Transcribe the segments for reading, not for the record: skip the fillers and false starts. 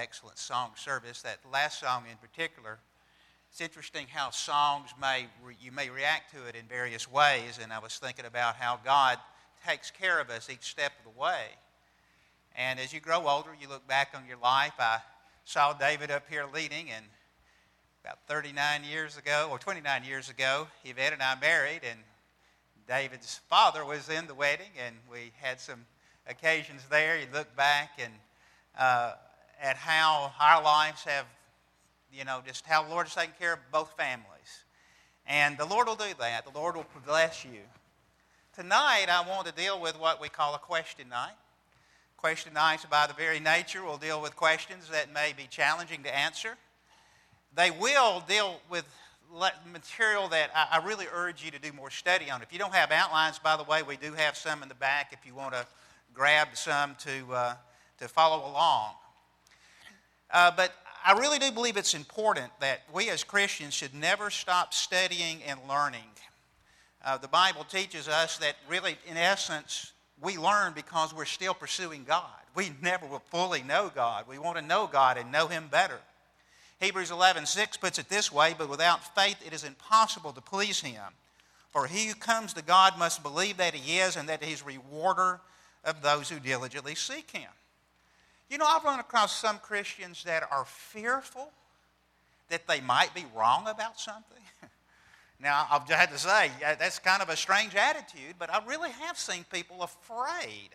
excellent song service. That last song in particular, it's interesting how songs you may react to it in various ways, and I was thinking about how God takes care of us each step of the way. And as you grow older, you look back on your life. I saw David up here leading, and about 39 years ago, or 29 years ago, Yvette and I married, and David's father was in the wedding, and we had some occasions there. You look back and at how our lives have, just how the Lord has taken care of both families. And the Lord will do that. The Lord will bless you. Tonight, I want to deal with what we call a question night. Question nights, by the very nature, will deal with questions that may be challenging to answer. They will deal with material that I really urge you to do more study on. If you don't have outlines, by the way, we do have some in the back if you want to grab some to follow along. But I really do believe it's important that we as Christians should never stop studying and learning. The Bible teaches us that really, in essence, we learn because we're still pursuing God. We never will fully know God. We want to know God and know Him better. Hebrews 11:6 puts it this way, but without faith it is impossible to please Him. For he who comes to God must believe that He is and that He's rewarder of those who diligently seek Him. I've run across some Christians that are fearful that they might be wrong about something. Now, I've had to say, that's kind of a strange attitude, but I really have seen people afraid.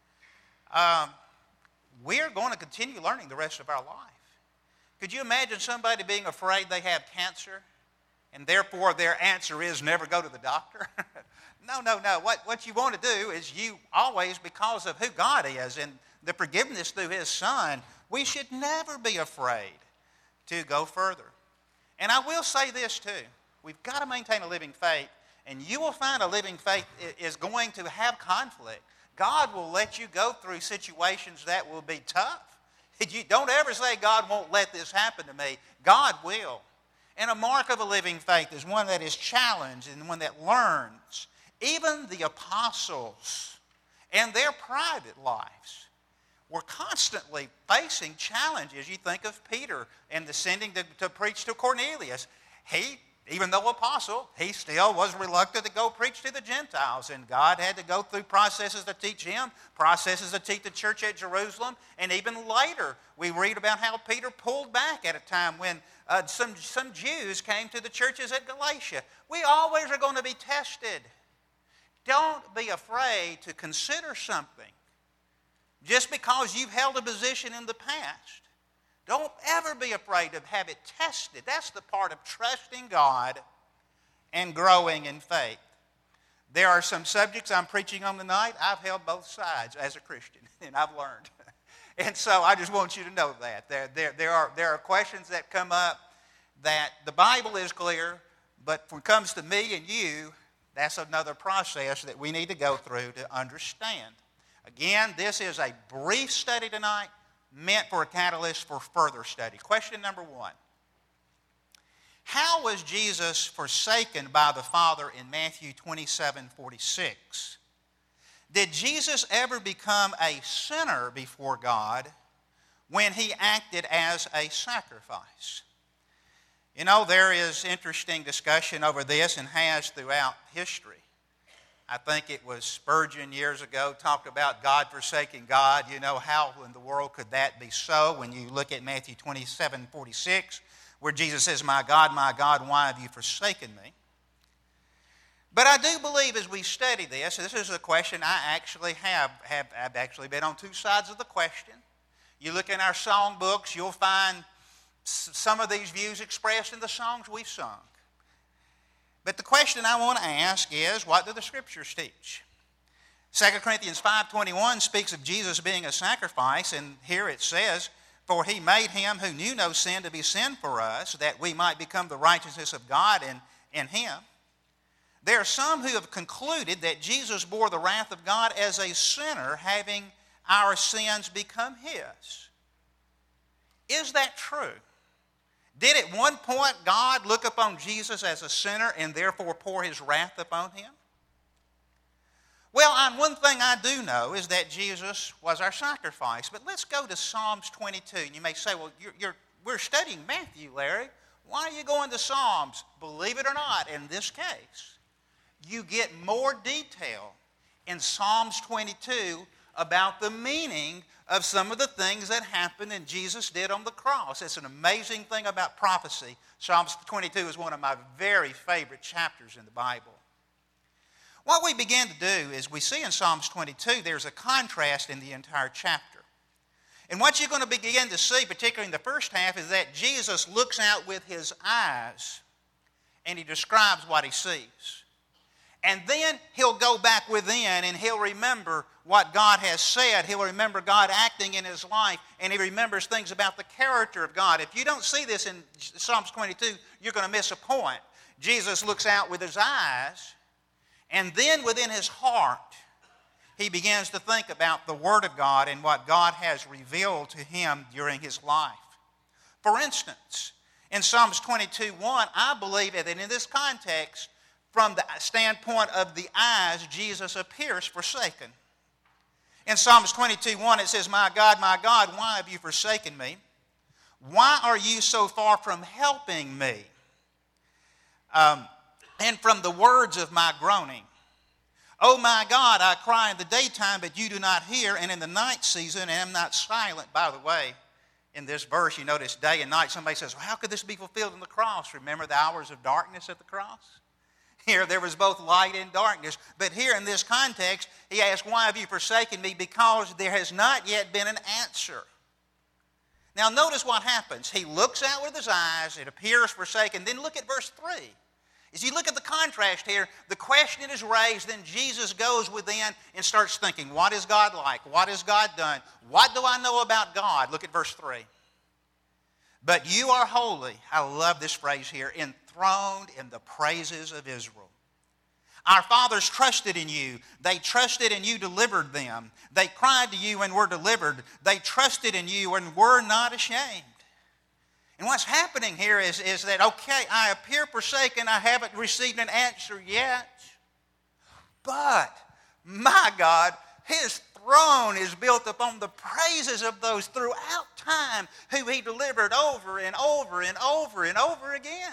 We're going to continue learning the rest of our life. Could you imagine somebody being afraid they have cancer, and therefore their answer is never go to the doctor? No. What you want to do is you always, because of who God is and the forgiveness through His Son, we should never be afraid to go further. And I will say this too. We've got to maintain a living faith, and you will find a living faith is going to have conflict. God will let you go through situations that will be tough. You don't ever say, God won't let this happen to me. God will. And a mark of a living faith is one that is challenged and one that learns. Even the apostles and their private lives were constantly facing challenges. You think of Peter and sending to preach to Cornelius. He, even though apostle, he still was reluctant to go preach to the Gentiles. And God had to go through processes to teach him, processes to teach the church at Jerusalem. And even later, we read about how Peter pulled back at a time when some Jews came to the churches at Galatia. We always are going to be tested. Don't be afraid to consider something just because you've held a position in the past. Don't ever be afraid to have it tested. That's the part of trusting God and growing in faith. There are some subjects I'm preaching on tonight. I've held both sides as a Christian, and I've learned. And so I just want you to know that. There are questions that come up that the Bible is clear, but when it comes to me and you, that's another process that we need to go through to understand. Again, this is a brief study tonight, meant for a catalyst for further study. Question number 1. How was Jesus forsaken by the Father in Matthew 27:46? Did Jesus ever become a sinner before God when He acted as a sacrifice? There is interesting discussion over this and has throughout history. I think it was Spurgeon years ago talked about God forsaking God. How in the world could that be so when you look at Matthew 27:46, where Jesus says, my God, why have you forsaken me? But I do believe as we study this is a question I actually have actually been on two sides of the question. You look in our song books, you'll find some of these views expressed in the songs we've sung. But the question I want to ask is, what do the Scriptures teach? 2 Corinthians 5:21 speaks of Jesus being a sacrifice, and here it says, for He made Him who knew no sin to be sin for us, that we might become the righteousness of God in Him. There are some who have concluded that Jesus bore the wrath of God as a sinner, having our sins become His. Is that true? Did at one point God look upon Jesus as a sinner and therefore pour His wrath upon Him? Well, one thing I do know is that Jesus was our sacrifice. But let's go to Psalms 22. And you may say, well, we're studying Matthew, Larry. Why are you going to Psalms? Believe it or not, in this case, you get more detail in Psalms 22 about the meaning of some of the things that happened and Jesus did on the cross. It's an amazing thing about prophecy. Psalms 22 is one of my very favorite chapters in the Bible. What we begin to do is we see in Psalms 22 there's a contrast in the entire chapter. And what you're going to begin to see, particularly in the first half, is that Jesus looks out with his eyes and he describes what he sees. And then he'll go back within and he'll remember what God has said. He'll remember God acting in his life, and he remembers things about the character of God. If you don't see this in Psalms 22, you're going to miss a point. Jesus looks out with his eyes, and then within his heart, he begins to think about the Word of God and what God has revealed to him during his life. For instance, in Psalms 22:1, I believe that in this context, from the standpoint of the eyes, Jesus appears forsaken. In Psalms 22:1, it says, my God, why have you forsaken me? Why are you so far from helping me? And from the words of my groaning. Oh my God, I cry in the daytime, but you do not hear, and in the night season, and am not silent. By the way, in this verse, you notice day and night. Somebody says, well, how could this be fulfilled in the cross? Remember the hours of darkness at the cross? Here there was both light and darkness. But here in this context, he asks, why have you forsaken me? Because there has not yet been an answer. Now notice what happens. He looks out with his eyes, it appears forsaken. Then look at verse 3. As you look at the contrast here, the question is raised, then Jesus goes within and starts thinking, what is God like? What has God done? What do I know about God? Look at verse 3. But you are holy. I love this phrase here, enthroned in the praises of Israel. Our fathers trusted in you. They trusted and you delivered them. They cried to you and were delivered. They trusted in you and were not ashamed. And what's happening here is that, okay, I appear forsaken. I haven't received an answer yet. But, my God, his throne is built upon the praises of those throughout time who he delivered over and over and over and over again.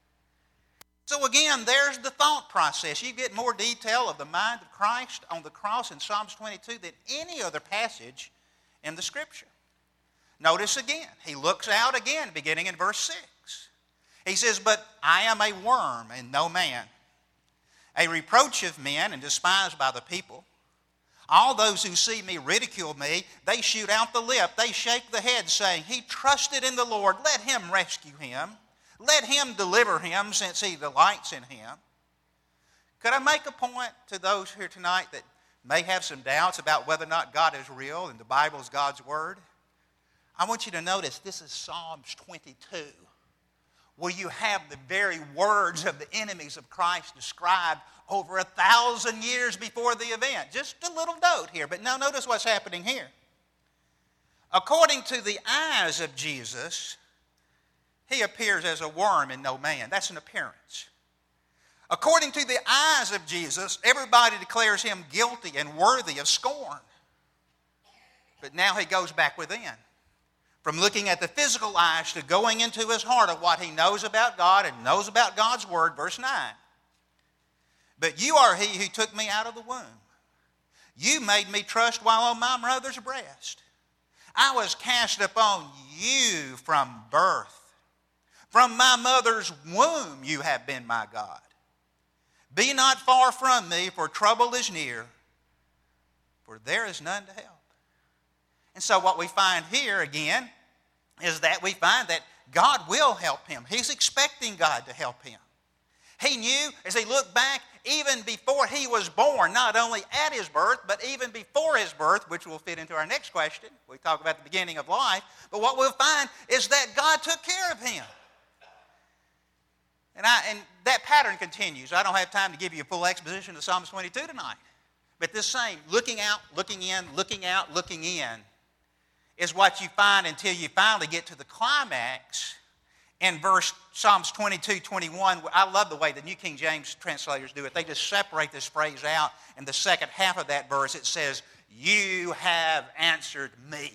So again, there's the thought process. You get more detail of the mind of Christ on the cross in Psalms 22 than any other passage in the Scripture. Notice again, he looks out again, beginning in verse 6. He says, but I am a worm and no man, a reproach of men and despised by the people. All those who see me ridicule me. They shoot out the lip. They shake the head, saying, he trusted in the Lord. Let him rescue him. Let him deliver him, since he delights in him. Could I make a point to those here tonight that may have some doubts about whether or not God is real and the Bible is God's Word? I want you to notice this is Psalms 22, where you have the very words of the enemies of Christ described over 1,000 years before the event. Just a little note here, but now notice what's happening here. According to the eyes of Jesus, he appears as a worm and no man. That's an appearance. According to the eyes of Jesus, everybody declares him guilty and worthy of scorn. But now he goes back within. From looking at the physical eyes to going into his heart of what he knows about God and knows about God's Word, verse 9. But you are he who took me out of the womb. You made me trust while on my mother's breast. I was cast upon you from birth. From my mother's womb you have been my God. Be not far from me, for trouble is near, for there is none to help. And so what we find here again is that we find that God will help him. He's expecting God to help him. He knew as he looked back, even before he was born, not only at his birth, but even before his birth, which will fit into our next question. We talk about the beginning of life. But what we'll find is that God took care of him. And that pattern continues. I don't have time to give you a full exposition of Psalms 22 tonight. But this same looking out, looking in, looking out, looking in is what you find until you finally get to the climax in Psalms 22:21, I love the way the New King James translators do it. They just separate this phrase out. In the second half of that verse, it says, "You have answered me."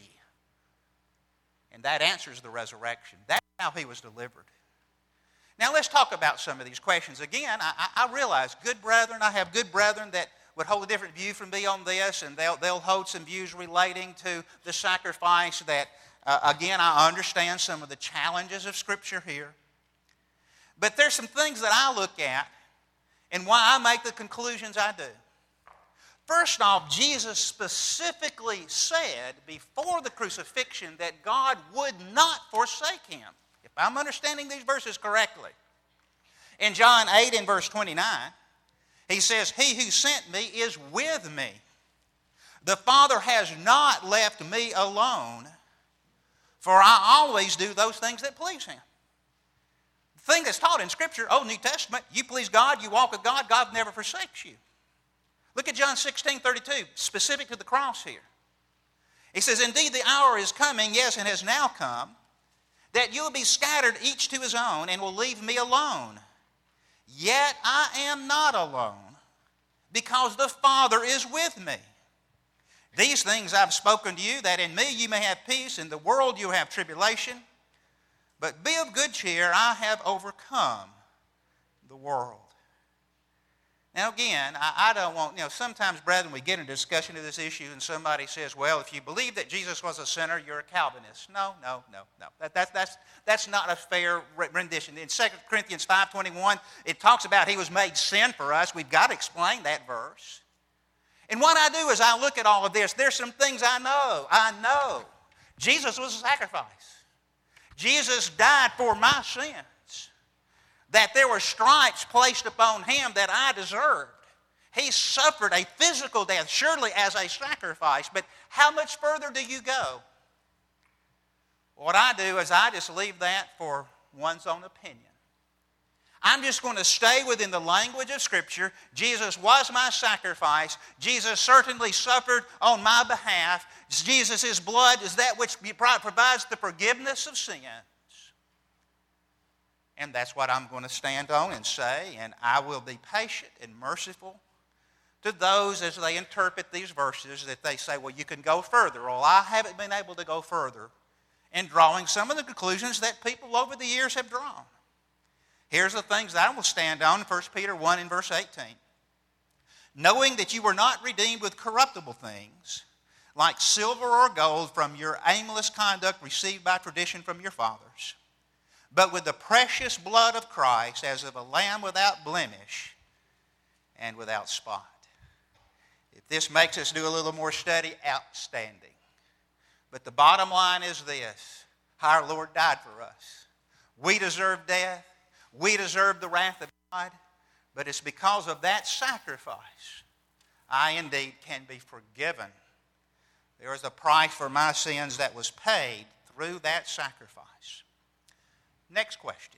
And that answers the resurrection. That's how he was delivered. Now let's talk about some of these questions. Again, I realize good brethren, I have good brethren that would hold a different view from me on this, and they'll hold some views relating to the sacrifice that, again, I understand some of the challenges of Scripture here. But there's some things that I look at and why I make the conclusions I do. First off, Jesus specifically said before the crucifixion that God would not forsake him. If I'm understanding these verses correctly. In John 8 and verse 29, he says, "He who sent me is with me. The Father has not left me alone, for I always do those things that please him." The thing that's taught in Scripture, Old New Testament, you please God, you walk with God, God never forsakes you. Look at John 16:32, specific to the cross here. He says, "Indeed the hour is coming, yes, and has now come, that you will be scattered each to his own, and will leave me alone. Yet I am not alone, because the Father is with me. These things I've spoken to you, that in me you may have peace. In the world you have tribulation. But be of good cheer, I have overcome the world." Now again, I don't want, sometimes, brethren, we get into a discussion of this issue and somebody says, well, if you believe that Jesus was a sinner, you're a Calvinist. No. That's not a fair rendition. In 2 Corinthians 5:21, it talks about he was made sin for us. We've got to explain that verse. And what I do is I look at all of this. There's some things I know. Jesus was a sacrifice. Jesus died for my sins. That there were stripes placed upon him that I deserved. He suffered a physical death, surely as a sacrifice. But how much further do you go? What I do is I just leave that for one's own opinion. I'm just going to stay within the language of Scripture. Jesus was my sacrifice. Jesus certainly suffered on my behalf. Jesus' blood is that which provides the forgiveness of sins. And that's what I'm going to stand on and say, and I will be patient and merciful to those as they interpret these verses that they say, well, you can go further. Well, I haven't been able to go further in drawing some of the conclusions that people over the years have drawn. Here's the things that I will stand on in 1 Peter 1 and verse 18. "Knowing that you were not redeemed with corruptible things, like silver or gold from your aimless conduct received by tradition from your fathers, but with the precious blood of Christ as of a lamb without blemish and without spot." If this makes us do a little more study, outstanding. But the bottom line is this: our Lord died for us. We deserve death. We deserve the wrath of God. But it's because of that sacrifice I indeed can be forgiven. There is a price for my sins that was paid through that sacrifice. Next question.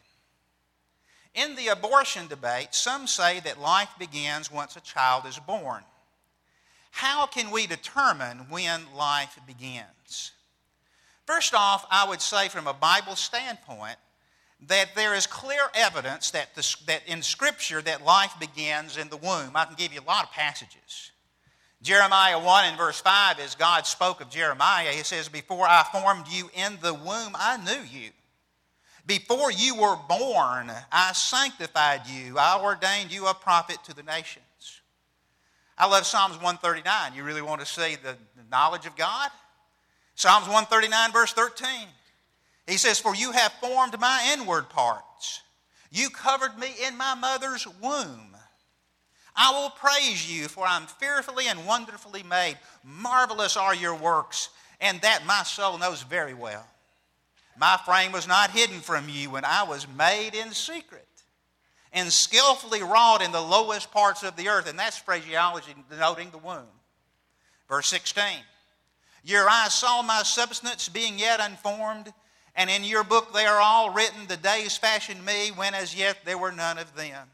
In the abortion debate, some say that life begins once a child is born. How can we determine when life begins? First off, I would say from a Bible standpoint that there is clear evidence that in Scripture that life begins in the womb. I can give you a lot of passages. Jeremiah 1 and verse 5, as God spoke of Jeremiah, he says, "Before I formed you in the womb, I knew you. Before you were born, I sanctified you. I ordained you a prophet to the nations." I love Psalms 139. You really want to see the knowledge of God? Psalms 139 verse 13. He says, "For you have formed my inward parts. You covered me in my mother's womb. I will praise you, for I'm fearfully and wonderfully made. Marvelous are your works, and that my soul knows very well. My frame was not hidden from you when I was made in secret and skillfully wrought in the lowest parts of the earth." And that's phraseology denoting the womb. Verse 16. "Your eyes saw my substance being yet unformed, and in your book they are all written, the days fashioned me, when as yet there were none of them."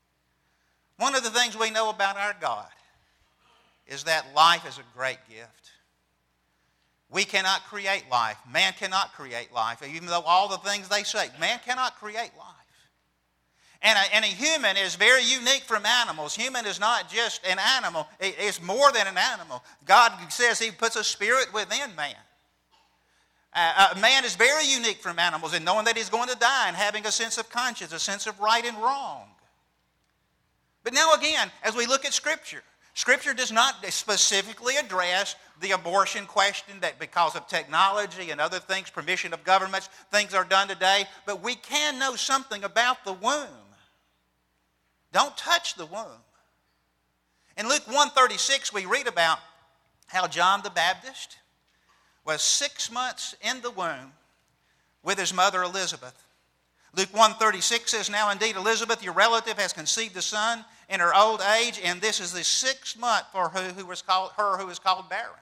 One of the things we know about our God is that life is a great gift. We cannot create life. Man cannot create life. Even though all the things they say, man cannot create life. And a human is very unique from animals. Human is not just an animal. It's more than an animal. God says He puts a spirit within man. Man is very unique from animals in knowing that he's going to die and having a sense of conscience, a sense of right and wrong. But now again, as we look at Scripture, Scripture does not specifically address the abortion question that because of technology and other things, permission of governments, things are done today. But we can know something about the womb. Don't touch the womb. In Luke 1:36, we read about how John the Baptist was 6 months in the womb with his mother Elizabeth. Luke 1:36 says, "Now indeed Elizabeth, your relative, has conceived a son in her old age, and this is the 6th month for her who was called barren."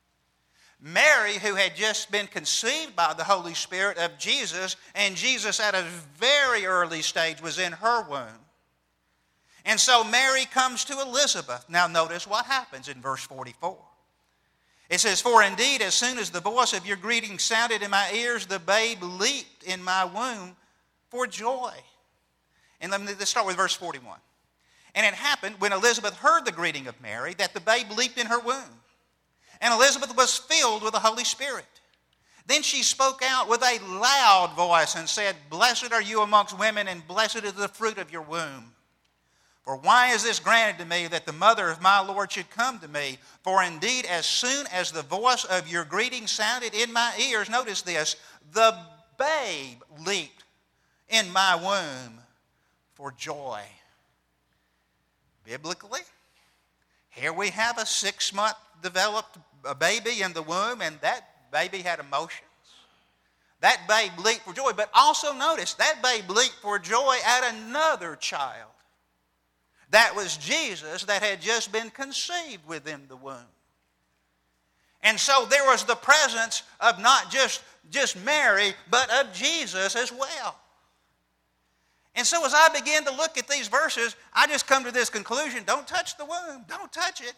Mary, who had just been conceived by the Holy Spirit of Jesus, and Jesus at a very early stage was in her womb. And so Mary comes to Elizabeth. Now notice what happens in verse 44. It says, "For indeed, as soon as the voice of your greeting sounded in my ears, the babe leaped in my womb for joy." And let's start with verse 41. "And it happened when Elizabeth heard the greeting of Mary that the babe leaped in her womb. And Elizabeth was filled with the Holy Spirit. Then she spoke out with a loud voice and said, 'Blessed are you amongst women, and blessed is the fruit of your womb. For why is this granted to me that the mother of my Lord should come to me? For indeed, as soon as the voice of your greeting sounded in my ears,'" notice this, "the babe leaped in my womb for joy." Biblically, here we have a 6-month developed baby in the womb, and that baby had emotions. That babe leaped for joy. But also notice, that babe leaped for joy at another child. That was Jesus that had just been conceived within the womb. And so there was the presence of not just Mary, but of Jesus as well. And so as I begin to look at these verses, I just come to this conclusion: don't touch the womb. Don't touch it.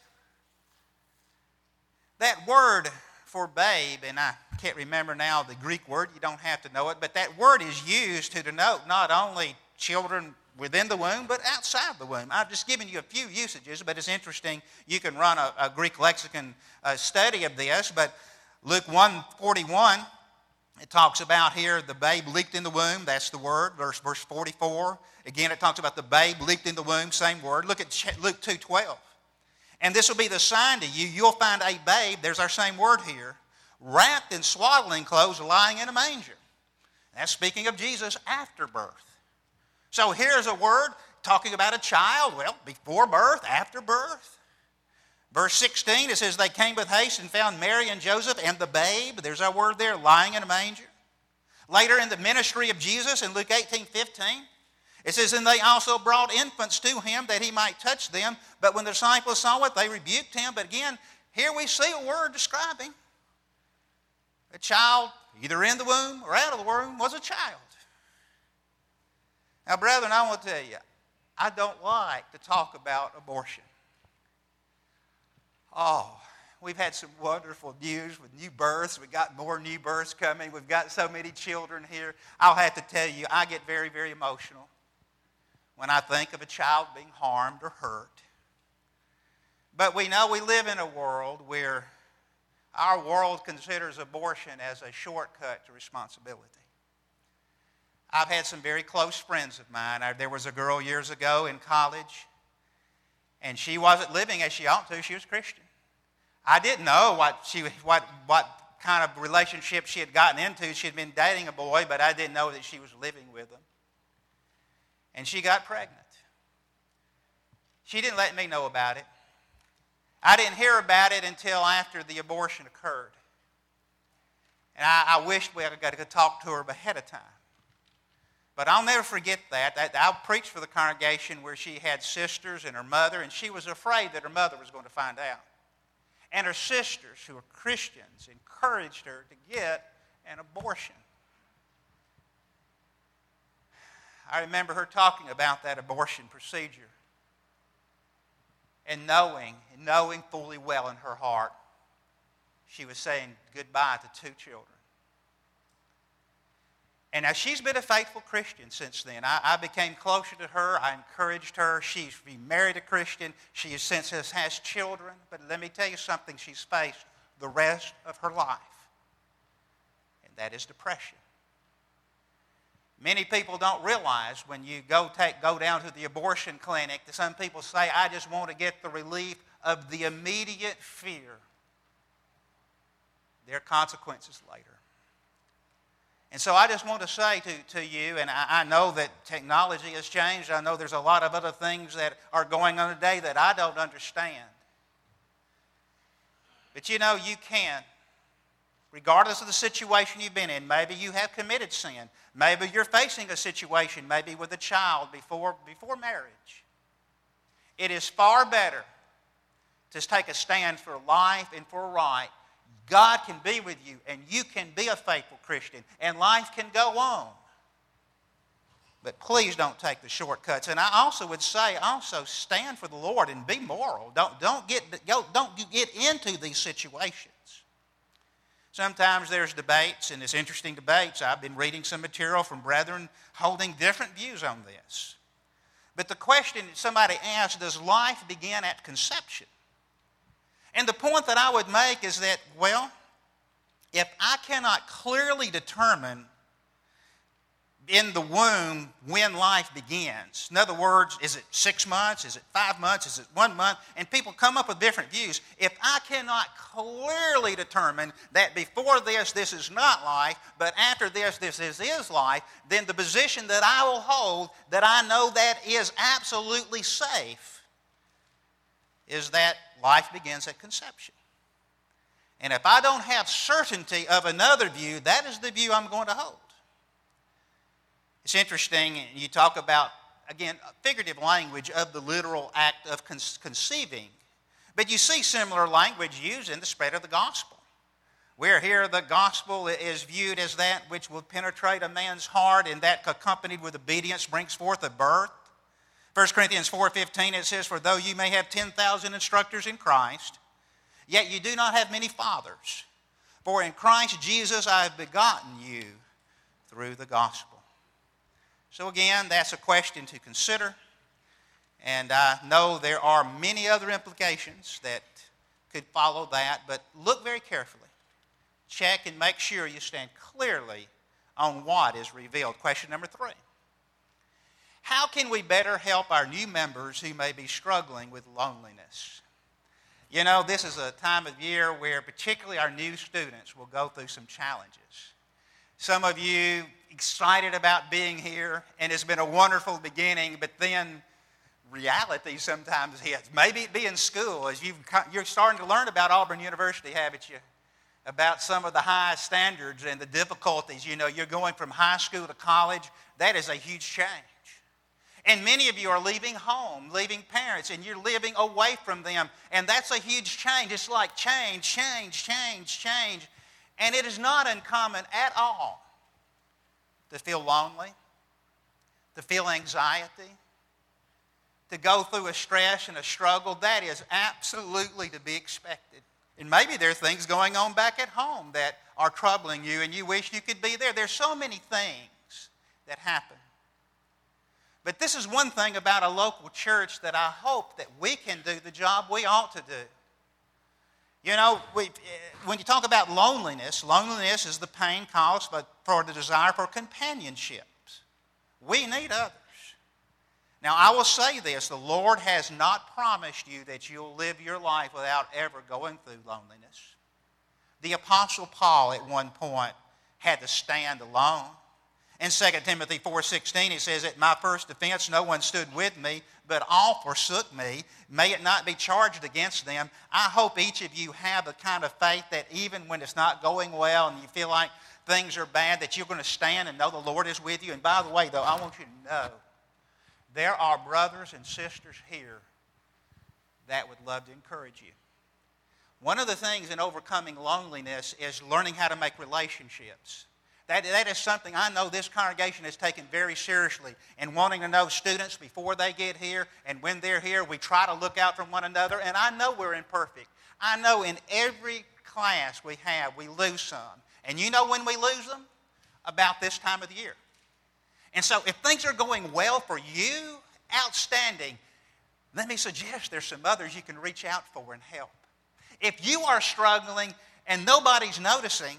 That word for babe, and I can't remember now the Greek word, you don't have to know it, but that word is used to denote not only children within the womb, but outside the womb. I've just given you a few usages, but it's interesting. You can run a Greek lexicon study of this. But Luke 1:41, it talks about here the babe leaped in the womb. That's the word. Verse 44. Again, it talks about the babe leaped in the womb. Same word. Look at Luke 2:12. "And this will be the sign to you. You'll find a babe," there's our same word here, "wrapped in swaddling clothes, lying in a manger." That's speaking of Jesus after birth. So here's a word talking about a child, well, before birth, after birth. Verse 16, it says, "They came with haste and found Mary and Joseph and the babe," there's our word there, "lying in a manger." Later in the ministry of Jesus in Luke 18:15, it says, "And they also brought infants to him that he might touch them. But when the disciples saw it, they rebuked him." But again, here we see a word describing a child, either in the womb or out of the womb, was a child. Now, brethren, I want to tell you, I don't like to talk about abortion. Oh, we've had some wonderful news with new births. We've got more new births coming. We've got so many children here. I'll have to tell you, I get very, very emotional when I think of a child being harmed or hurt. But we know we live in a world where our world considers abortion as a shortcut to responsibility. I've had some very close friends of mine. There was a girl years ago in college, and she wasn't living as she ought to. She was Christian. I didn't know what kind of relationship she had gotten into. She had been dating a boy, but I didn't know that she was living with him. And she got pregnant. She didn't let me know about it. I didn't hear about it until after the abortion occurred. And I wished we could talk to her ahead of time. But I'll never forget that. I preached for the congregation where she had sisters and her mother, and she was afraid that her mother was going to find out. And her sisters, who were Christians, encouraged her to get an abortion. I remember her talking about that abortion procedure and knowing fully well in her heart she was saying goodbye to 2 children. And now she's been a faithful Christian since then. I became closer to her. I encouraged her. She's married a Christian. She since has children. But let me tell you something she's faced the rest of her life. And that is depression. Many people don't realize when you go down to the abortion clinic that some people say, I just want to get the relief of the immediate fear. There are consequences later. And so I just want to say to you, and I know that technology has changed. I know there's a lot of other things that are going on today that I don't understand. But you know, you can, regardless of the situation you've been in. Maybe you have committed sin. Maybe you're facing a situation, maybe with a child before marriage. It is far better to take a stand for life and for right. God can be with you, and you can be a faithful Christian, and life can go on. But please don't take the shortcuts. And I also would say, stand for the Lord and be moral. Don't get into these situations. Sometimes there's debates, and it's interesting debates. I've been reading some material from brethren holding different views on this. But the question somebody asked, does life begin at conception? And the point that I would make is that, well, if I cannot clearly determine in the womb when life begins, in other words, is it 6 months, is it 5 months, is it 1 month, and people come up with different views. If I cannot clearly determine that before this is not life, but after this is life, then the position that I will hold, that I know that is absolutely safe, is that life begins at conception. And if I don't have certainty of another view, that is the view I'm going to hold. It's interesting, you talk about, again, figurative language of the literal act of conceiving. But you see similar language used in the spread of the gospel. Where here the gospel is viewed as that which will penetrate a man's heart, and that accompanied with obedience brings forth a birth. 1 Corinthians 4:15, it says, for though you may have 10,000 instructors in Christ, yet you do not have many fathers. For in Christ Jesus I have begotten you through the gospel. So again, that's a question to consider. And I know there are many other implications that could follow that, but look very carefully. Check and make sure you stand clearly on what is revealed. Question number 3. How can we better help our new members who may be struggling with loneliness? You know, this is a time of year where particularly our new students will go through some challenges. Some of you excited about being here, and it's been a wonderful beginning, but then reality sometimes hits. Maybe it be in school, as you're starting to learn about Auburn University, haven't you? About some of the high standards and the difficulties. You know, you're going from high school to college. That is a huge change. And many of you are leaving home, leaving parents, and you're living away from them. And that's a huge change. It's like change. And it is not uncommon at all to feel lonely, to feel anxiety, to go through a stress and a struggle. That is absolutely to be expected. And maybe there are things going on back at home that are troubling you and you wish you could be there. There's so many things that happen. But this is one thing about a local church that I hope that we can do the job we ought to do. You know, when you talk about loneliness is the pain caused for the desire for companionship. We need others. Now, I will say this, the Lord has not promised you that you'll live your life without ever going through loneliness. The Apostle Paul at one point had to stand alone. In 2 Timothy 4:16, he says, at my first defense no one stood with me, but all forsook me. May it not be charged against them. I hope each of you have the kind of faith that even when it's not going well and you feel like things are bad, that you're going to stand and know the Lord is with you. And by the way, though, I want you to know, there are brothers and sisters here that would love to encourage you. One of the things in overcoming loneliness is learning how to make relationships. That is something I know this congregation has taken very seriously, and wanting to know students before they get here, and when they're here, we try to look out for one another, and I know we're imperfect. I know in every class we have, we lose some. And you know when we lose them? About this time of the year. And so if things are going well for you, outstanding, let me suggest there's some others you can reach out for and help. If you are struggling and nobody's noticing,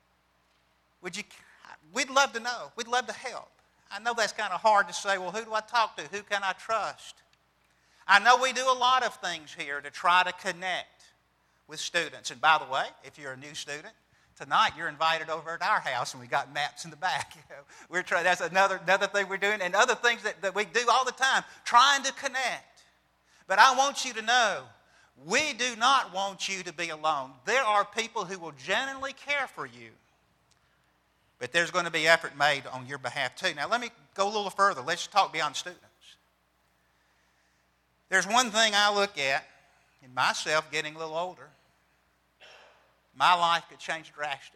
we'd love to know. We'd love to help. I know that's kind of hard to say, well, who do I talk to? Who can I trust? I know we do a lot of things here to try to connect with students. And by the way, if you're a new student, tonight you're invited over at our house, and we got maps in the back. That's another thing we're doing, and other things that we do all the time, trying to connect. But I want you to know, we do not want you to be alone. There are people who will genuinely care for you. But there's going to be effort made on your behalf too. Now let me go a little further. Let's talk beyond students. There's one thing I look at in myself getting a little older. My life could change drastically.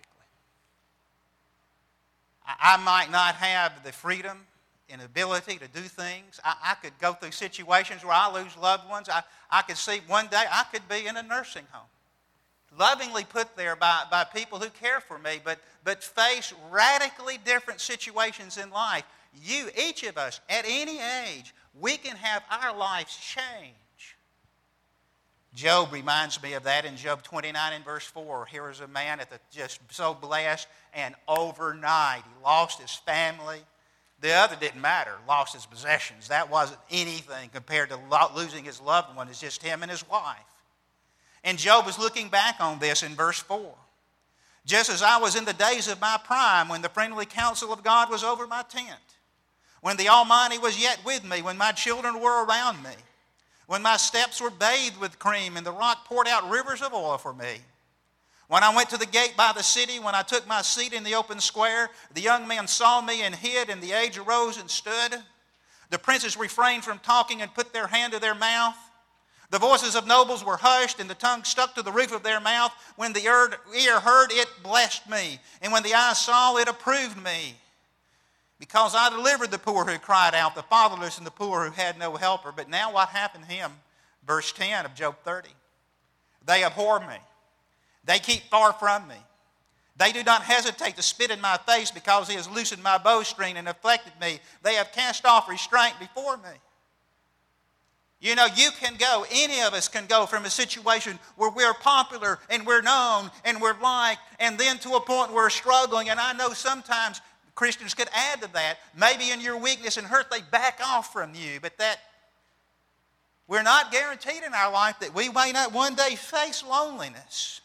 I might not have the freedom and ability to do things. I could go through situations where I lose loved ones. I could see one day I could be in a nursing home, lovingly put there by people who care for me, but face radically different situations in life. Each of us, at any age, we can have our lives change. Job reminds me of that in Job 29 and verse 4. Here is a man just so blessed, and overnight he lost his family. The other didn't matter, lost his possessions. That wasn't anything compared to losing his loved one. It's just him and his wife. And Job is looking back on this in verse 4. Just as I was in the days of my prime, when the friendly counsel of God was over my tent, when the Almighty was yet with me, when my children were around me, when my steps were bathed with cream and the rock poured out rivers of oil for me. When I went to the gate by the city, when I took my seat in the open square, the young men saw me and hid, and the aged arose and stood. The princes refrained from talking and put their hand to their mouth. The voices of nobles were hushed, and the tongue stuck to the roof of their mouth. When the ear heard, it blessed me, and when the eye saw, it approved me. Because I delivered the poor who cried out, the fatherless and the poor who had no helper. But now what happened to him? Verse 10 of Job 30. They abhor me. They keep far from me. They do not hesitate to spit in my face, because he has loosened my bowstring and afflicted me. They have cast off restraint before me. You know, you can go, any of us can go from a situation where we're popular and we're known and we're liked, and then to a point where we're struggling. And I know sometimes Christians could add to that. Maybe in your weakness and hurt, they back off from you. But that we're not guaranteed in our life that we may not one day face loneliness.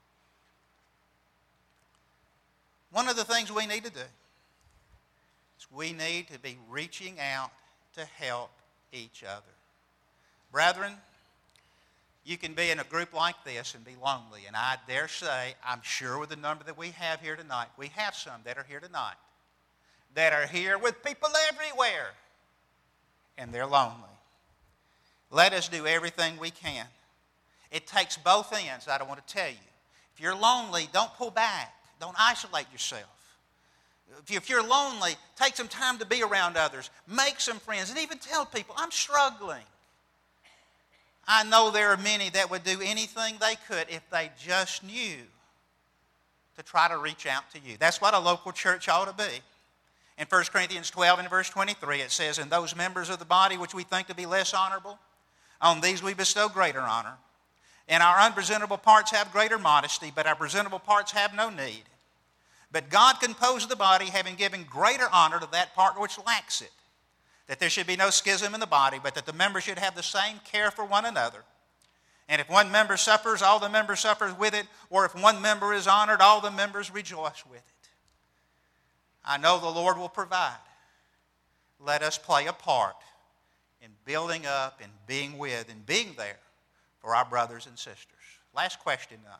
One of the things we need to do is we need to be reaching out to help each other. Brethren, you can be in a group like this and be lonely. And I dare say, I'm sure with the number that we have here tonight, we have some that are here tonight, that are here with people everywhere, and they're lonely. Let us do everything we can. It takes both ends, I don't want to tell you. If you're lonely, don't pull back. Don't isolate yourself. If you're lonely, take some time to be around others. Make some friends, and even tell people, I'm struggling. I know there are many that would do anything they could if they just knew to try to reach out to you. That's what a local church ought to be. In 1 Corinthians 12 and verse 23, it says, "And those members of the body which we think to be less honorable, on these we bestow greater honor. And our unpresentable parts have greater modesty, but our presentable parts have no need. But God composed the body, having given greater honor to that part which lacks it, that there should be no schism in the body, but that the members should have the same care for one another. And if one member suffers, all the members suffer with it, or if one member is honored, all the members rejoice with it." I know the Lord will provide. Let us play a part in building up and being with and being there for our brothers and sisters. Last question tonight.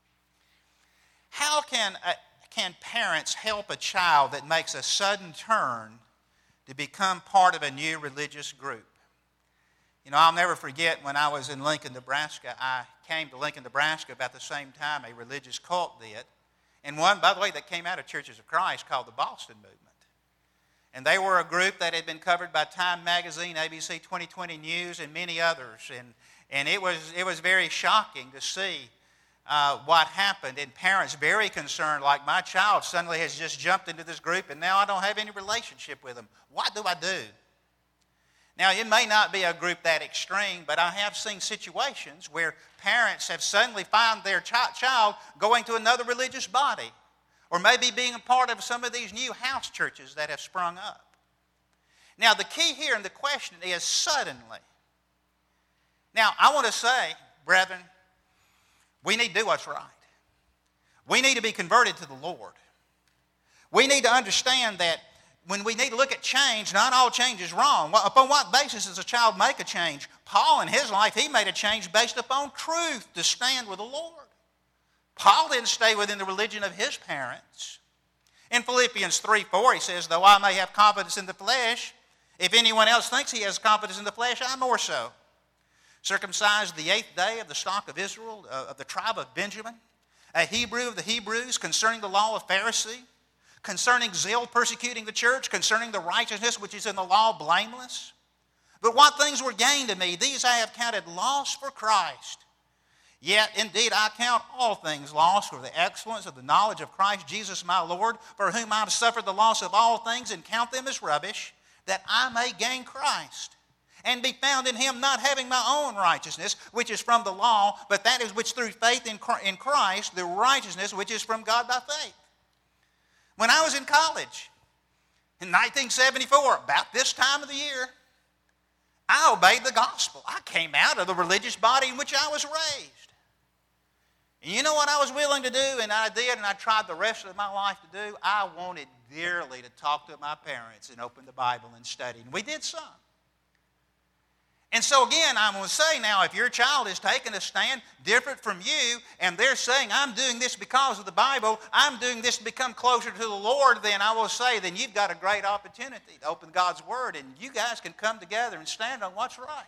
How can parents help a child that makes a sudden turn to become part of a new religious group? You know, I'll never forget when I was in Lincoln, Nebraska. I came to Lincoln, Nebraska about the same time a religious cult did. And one, by the way, that came out of Churches of Christ called the Boston Movement. And they were a group that had been covered by Time Magazine, ABC 2020 News, and many others. And it was very shocking to see what happened, and parents very concerned, like my child suddenly has just jumped into this group and now I don't have any relationship with them. What do I do? Now, it may not be a group that extreme, but I have seen situations where parents have suddenly found their child going to another religious body, or maybe being a part of some of these new house churches that have sprung up. Now, the key here in the question is suddenly. Now, I want to say, brethren, we need to do what's right. We need to be converted to the Lord. We need to understand that when we need to look at change, not all change is wrong. Upon what basis does a child make a change? Paul, in his life, he made a change based upon truth to stand with the Lord. Paul didn't stay within the religion of his parents. In Philippians 3:4, he says, though I may have confidence in the flesh, if anyone else thinks he has confidence in the flesh, I more so. Circumcised the 8th day of the stock of Israel, of the tribe of Benjamin, a Hebrew of the Hebrews, concerning the law of Pharisee, concerning zeal persecuting the church, concerning the righteousness which is in the law blameless. But what things were gained to me, these I have counted loss for Christ. Yet indeed I count all things lost for the excellence of the knowledge of Christ Jesus my Lord, for whom I have suffered the loss of all things, and count them as rubbish, that I may gain Christ, and be found in him, not having my own righteousness, which is from the law, but that is which through faith in Christ, the righteousness which is from God by faith. When I was in college, in 1974, about this time of the year, I obeyed the gospel. I came out of the religious body in which I was raised. And you know what I was willing to do, and I did, and I tried the rest of my life to do? I wanted dearly to talk to my parents and open the Bible and study. And we did some. And so again, I'm going to say now, if your child is taking a stand different from you, and they're saying, I'm doing this because of the Bible, I'm doing this to become closer to the Lord, then I will say, then you've got a great opportunity to open God's Word, and you guys can come together and stand on what's right.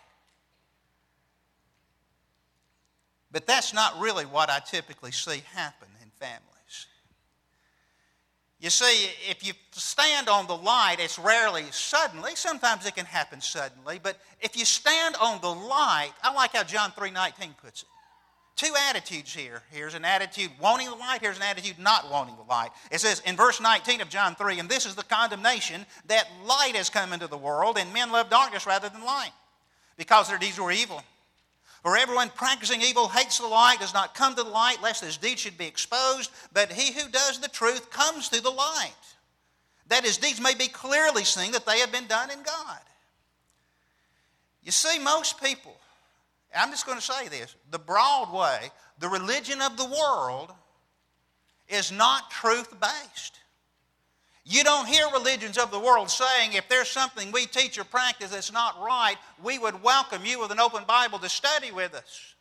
But that's not really what I typically see happen in families. You see, if you stand on the light, it's rarely suddenly. Sometimes it can happen suddenly. But if you stand on the light, I like how John 3:19 puts it. Two attitudes here. Here's an attitude wanting the light. Here's an attitude not wanting the light. It says in verse 19 of John 3, and this is the condemnation, that light has come into the world, and men love darkness rather than light, because their deeds were evil. For everyone practicing evil hates the light, does not come to the light, lest his deeds should be exposed. But he who does the truth comes to the light, that his deeds may be clearly seen that they have been done in God. You see, most people, I'm just going to say this, the broad way, the religion of the world is not truth-based. You don't hear religions of the world saying, if there's something we teach or practice that's not right, we would welcome you with an open Bible to study with us.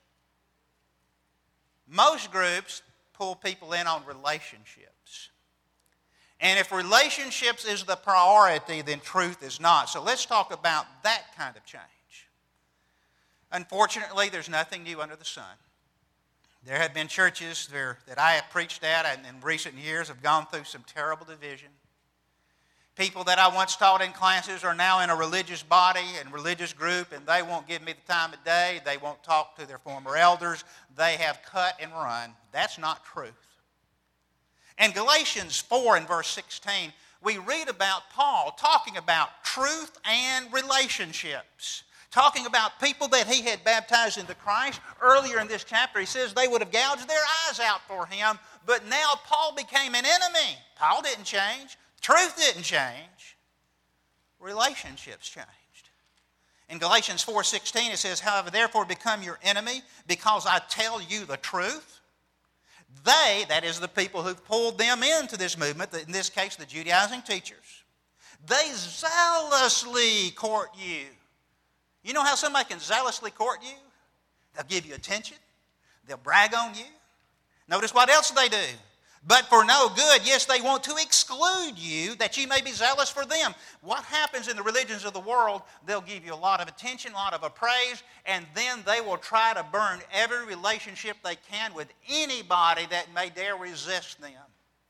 Most groups pull people in on relationships. And if relationships is the priority, then truth is not. So let's talk about that kind of change. Unfortunately, there's nothing new under the sun. There have been churches that I have preached at and in recent years have gone through some terrible division. People that I once taught in classes are now in a religious body and religious group, and they won't give me the time of day. They won't talk to their former elders. They have cut and run. That's not truth. In Galatians 4 and verse 16, we read about Paul talking about truth and relationships, talking about people that he had baptized into Christ. Earlier in this chapter, he says they would have gouged their eyes out for him, but now Paul became an enemy. Paul didn't change. Truth didn't change. Relationships changed. In Galatians 4:16 it says, however, therefore become your enemy because I tell you the truth. They, that is the people who've pulled them into this movement, in this case the Judaizing teachers, they zealously court you. You know how somebody can zealously court you? They'll give you attention. They'll brag on you. Notice what else they do. But for no good, yes, they want to exclude you, that you may be zealous for them. What happens in the religions of the world, they'll give you a lot of attention, a lot of praise, and then they will try to burn every relationship they can with anybody that may dare resist them.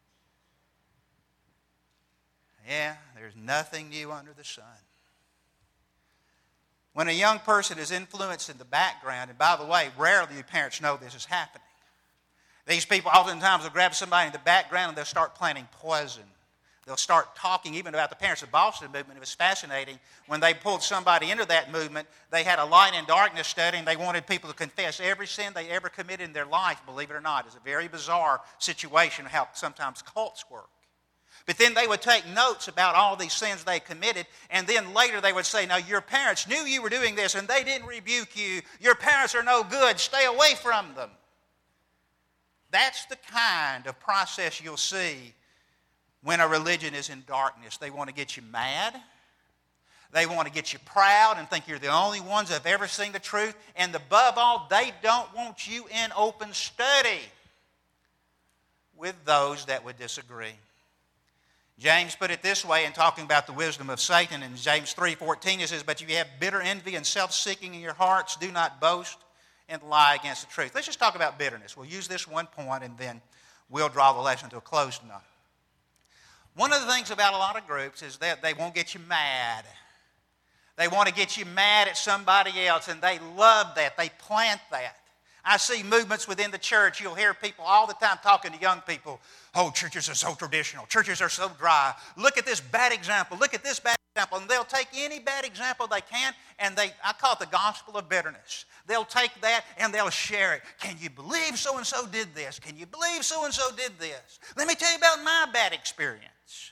Yeah, there's nothing new under the sun. When a young person is influenced in the background, and by the way, rarely do parents know this is happening. These people oftentimes will grab somebody in the background and they'll start planting poison. They'll start talking even about the parents of the Boston movement. It was fascinating. When they pulled somebody into that movement, they had a light and darkness study, and they wanted people to confess every sin they ever committed in their life, believe it or not. It's a very bizarre situation how sometimes cults work. But then they would take notes about all these sins they committed, and then later they would say, now your parents knew you were doing this, and they didn't rebuke you. Your parents are no good. Stay away from them. That's the kind of process you'll see when a religion is in darkness. They want to get you mad. They want to get you proud and think you're the only ones that have ever seen the truth. And above all, they don't want you in open study with those that would disagree. James put it this way in talking about the wisdom of Satan. In James 3:14 it says, but if you have bitter envy and self-seeking in your hearts, do not boast and lie against the truth. Let's just talk about bitterness. We'll use this one point and then we'll draw the lesson to a close tonight. One of the things about a lot of groups is that they won't get you mad. They want to get you mad at somebody else, and they love that. They plant that. I see movements within the church. You'll hear people all the time talking to young people. Oh, churches are so traditional. Churches are so dry. Look at this bad example. Look at this bad example. And they'll take any bad example they can, and I call it the gospel of bitterness. They'll take that and they'll share it. Can you believe so-and-so did this? Can you believe so-and-so did this? Let me tell you about my bad experience.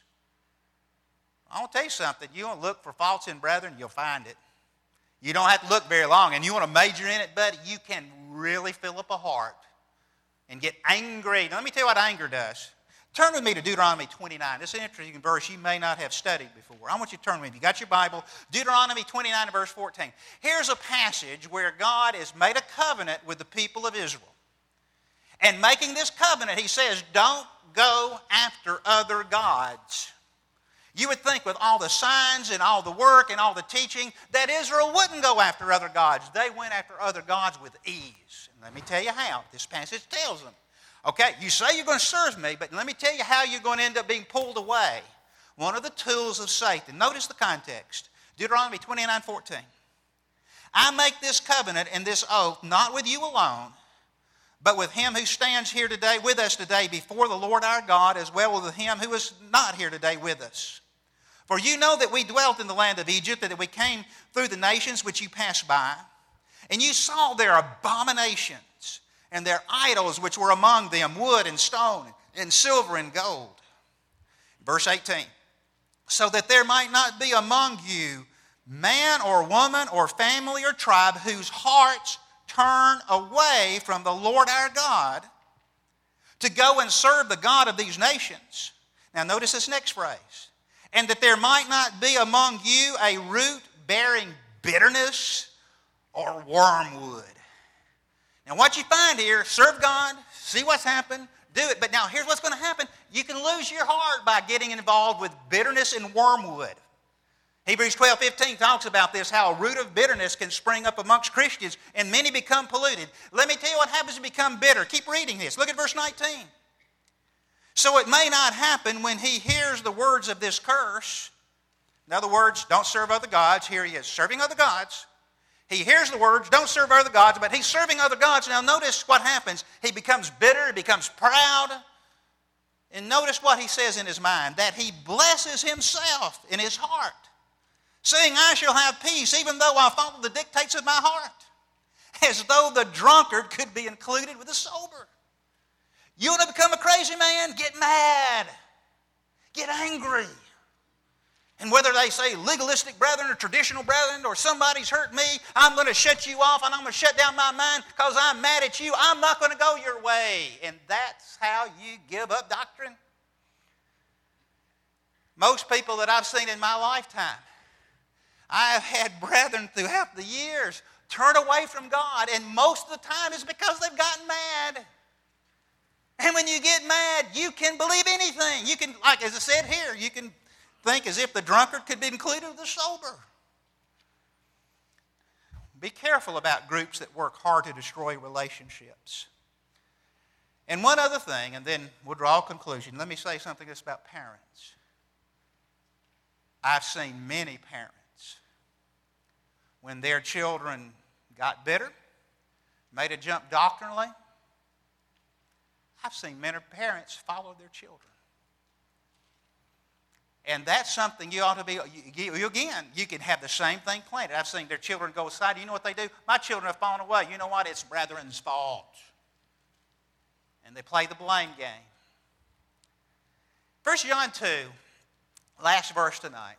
I want to tell you something. You want to look for faults in brethren, you'll find it. You don't have to look very long. And you want to major in it, buddy, you can really fill up a heart and get angry. Now, let me tell you what anger does. Turn with me to Deuteronomy 29. This is an interesting verse you may not have studied before. I want you to turn with me. If you got your Bible, Deuteronomy 29 verse 14. Here's a passage where God has made a covenant with the people of Israel. And making this covenant, he says, don't go after other gods. You would think with all the signs and all the work and all the teaching that Israel wouldn't go after other gods. They went after other gods with ease. And let me tell you how. This passage tells them. Okay, you say you're going to serve me, but let me tell you how you're going to end up being pulled away. One of the tools of Satan. Notice the context. Deuteronomy 29:14. I make this covenant and this oath not with you alone, but with him who stands here today with us today before the Lord our God, as well as with him who is not here today with us. For you know that we dwelt in the land of Egypt, and that we came through the nations which you passed by, and you saw their abominations and their idols which were among them, wood and stone and silver and gold. Verse 18. So that there might not be among you man or woman or family or tribe whose hearts turn away from the Lord our God to go and serve the God of these nations. Now notice this next phrase. And that there might not be among you a root bearing bitterness or wormwood. Now what you find here, serve God, see what's happened, do it. But now here's what's going to happen. You can lose your heart by getting involved with bitterness and wormwood. Hebrews 12:15 talks about this, how a root of bitterness can spring up amongst Christians and many become polluted. Let me tell you what happens to become bitter. Keep reading this. Look at verse 19. So it may not happen when he hears the words of this curse. In other words, don't serve other gods. Here he is serving other gods. He hears the words, don't serve other gods, but he's serving other gods. Now notice what happens. He becomes bitter, he becomes proud. And notice what he says in his mind, that he blesses himself in his heart, saying, I shall have peace, even though I follow the dictates of my heart. As though the drunkard could be included with the sober. You want to become a crazy man? Get mad. Get angry. And whether they say legalistic brethren or traditional brethren or somebody's hurt me, I'm going to shut you off and I'm going to shut down my mind because I'm mad at you. I'm not going to go your way. And that's how you give up doctrine. Most people that I've seen in my lifetime, I have had brethren throughout the years turn away from God, and most of the time it's because they've gotten mad. And when you get mad, you can believe anything. You can, like as I said here, you can think as if the drunkard could be included with the sober. Be careful about groups that work hard to destroy relationships. And one other thing, and then we'll draw a conclusion. Let me say something that's about parents. I've seen many parents, when their children got bitter, made a jump doctrinally, I've seen many parents follow their children. And that's something you ought to be, you can have the same thing planted. I've seen their children go aside. You know what they do? My children have fallen away. You know what? It's brethren's fault. And they play the blame game. 1 John 2, last verse tonight.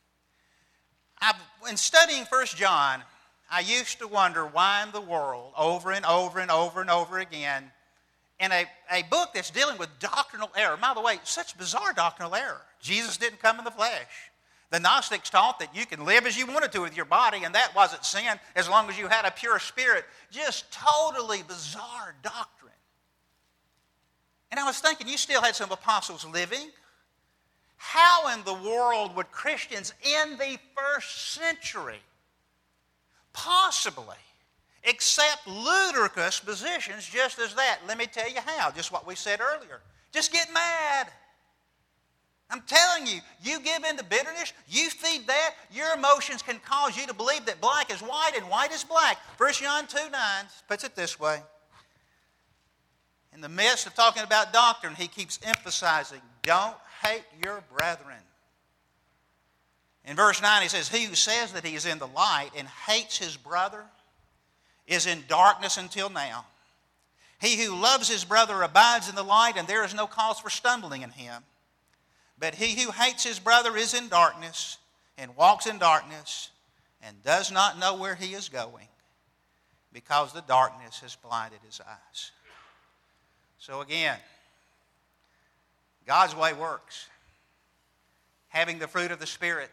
In studying 1 John, I used to wonder why in the world, over and over and over and over again, in a book that's dealing with doctrinal error. By the way, such bizarre doctrinal error. Jesus didn't come in the flesh. The Gnostics taught that you can live as you wanted to with your body, and that wasn't sin as long as you had a pure spirit. Just totally bizarre doctrine. And I was thinking, you still had some apostles living. How in the world would Christians in the first century possibly accept ludicrous positions just as that? Let me tell you how, just what we said earlier. Just get mad. I'm telling you, you give in to bitterness, you feed that, your emotions can cause you to believe that black is white and white is black. 1 John 2:9 puts it this way. In the midst of talking about doctrine, he keeps emphasizing, don't hate your brethren. In verse 9 he says, he who says that he is in the light and hates his brother is in darkness until now. He who loves his brother abides in the light, and there is no cause for stumbling in him. But he who hates his brother is in darkness and walks in darkness and does not know where he is going, because the darkness has blinded his eyes. So again, God's way works. Having the fruit of the Spirit,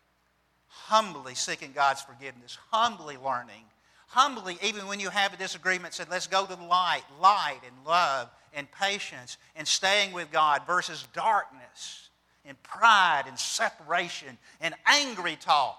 humbly seeking God's forgiveness, humbly learning, humbly, even when you have a disagreement, said, let's go to the light and love and patience and staying with God versus darkness and pride and separation and angry talk.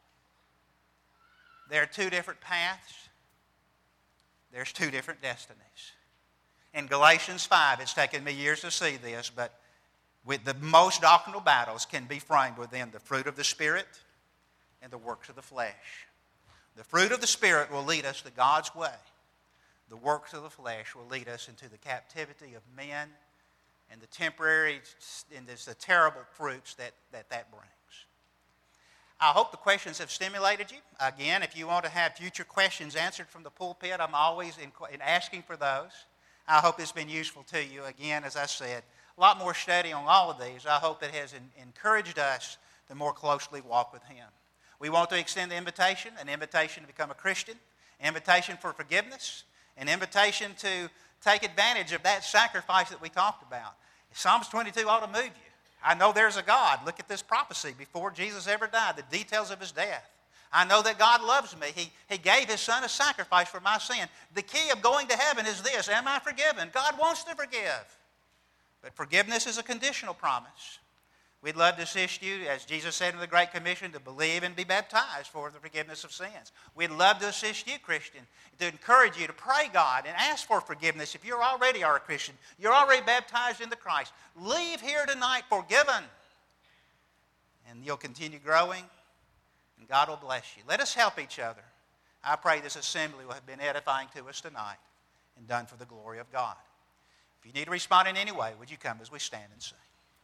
There are two different paths. There's two different destinies. In Galatians 5, it's taken me years to see this, but with the most doctrinal battles can be framed within the fruit of the Spirit and the works of the flesh. The fruit of the Spirit will lead us to God's way. The works of the flesh will lead us into the captivity of men and the temporary and the terrible fruits that brings. I hope the questions have stimulated you. Again, if you want to have future questions answered from the pulpit, I'm always in asking for those. I hope it's been useful to you. Again, as I said, a lot more study on all of these. I hope it has encouraged us to more closely walk with Him. We want to extend the invitation, an invitation to become a Christian, an invitation for forgiveness, an invitation to take advantage of that sacrifice that we talked about. Psalms 22 ought to move you. I know there's a God. Look at this prophecy before Jesus ever died, the details of His death. I know that God loves me. He gave His Son a sacrifice for my sin. The key of going to heaven is this: am I forgiven? God wants to forgive. But forgiveness is a conditional promise. We'd love to assist you, as Jesus said in the Great Commission, to believe and be baptized for the forgiveness of sins. We'd love to assist you, Christian, to encourage you to pray God and ask for forgiveness. If you already are a Christian, you're already baptized into Christ, leave here tonight forgiven. And you'll continue growing, and God will bless you. Let us help each other. I pray this assembly will have been edifying to us tonight and done for the glory of God. If you need to respond in any way, would you come as we stand and sing?